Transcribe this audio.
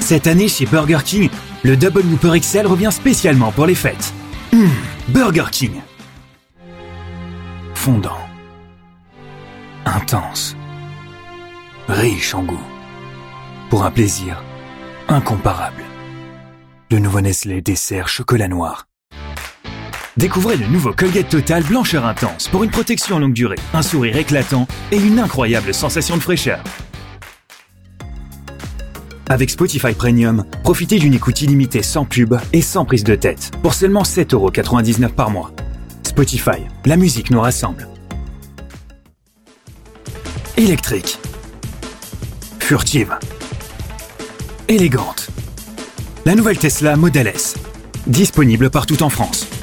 Cette année, chez Burger King, le Double Whopper XL revient spécialement pour les fêtes. Burger King. Fondant. Intense. Riche en goût. Pour un plaisir incomparable. Le nouveau Nestlé dessert chocolat noir. Découvrez le nouveau Colgate Total blancheur intense pour une protection longue durée, un sourire éclatant et une incroyable sensation de fraîcheur. Avec Spotify Premium, profitez d'une écoute illimitée sans pub et sans prise de tête pour seulement 7,99€ par mois. Spotify, la musique nous rassemble. Électrique. Furtive. Élégante. La nouvelle Tesla Model S. Disponible partout en France.